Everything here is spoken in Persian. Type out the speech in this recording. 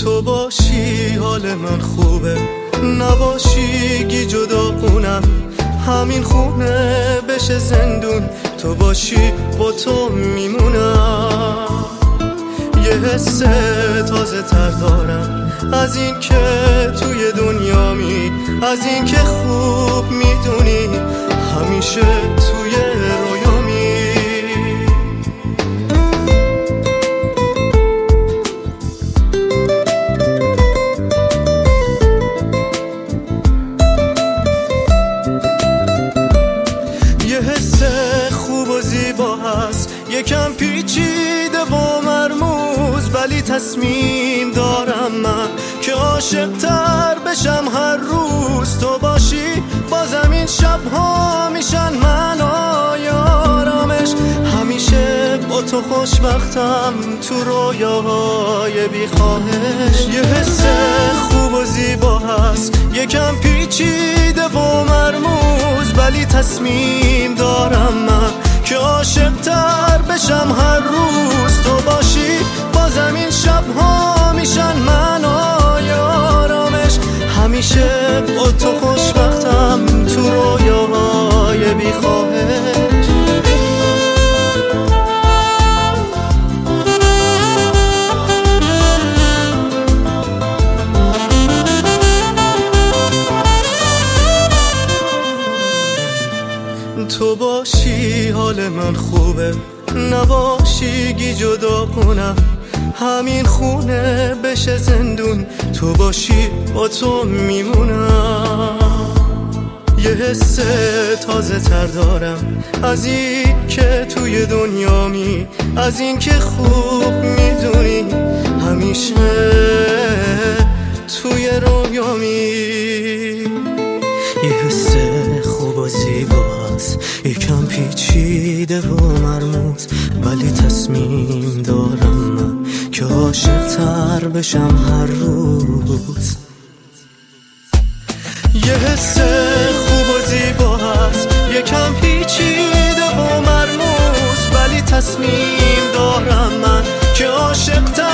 تو باشی حال من خوبه، نباشی گی جدا کنم همین خونه بشه زندون. تو باشی با تو میمونم. یه حس تازه تر دارم از این که توی دنیامی، از این که خوب میدونی همیشه توی رویامی. یه حس خوب و زیبا هست، یکم پیچیده و مرموز، ولی تصمیم دارم من که عاشق تر بشم هر روز. تو باشی بازم این شبها میشن منای آرامش، همیشه با تو خوشبختم تو رویاهای بیخواهش. یه حس خوب و زیبا هست، یکم پیچیده و مرموز، ولی تصمیم دارم من که عاشق تر بشم هر روز. تو باشی بازم این شبها میشن منای آرامش، همیشه با تو خوشبختم تو رویاهای بیخواهش. تو باشی حال من خوبه، نباشی گی جدا کنم همین خونه بشه زندون. تو باشی با تو میمونم. یه حس تازه تر دارم از این که توی دنیامی، از این که خوب میدونی همیشه توی رویامی. یه حس خوب و زیبا هست، یکم پیچیده و مرموز، ولی تصمیم دارم من که عاشق تر بشم هر روز. یه حس خوب و زیبا هست، یکم پیچیده و مرموز، ولی تصمیم دارم من که عاشق تر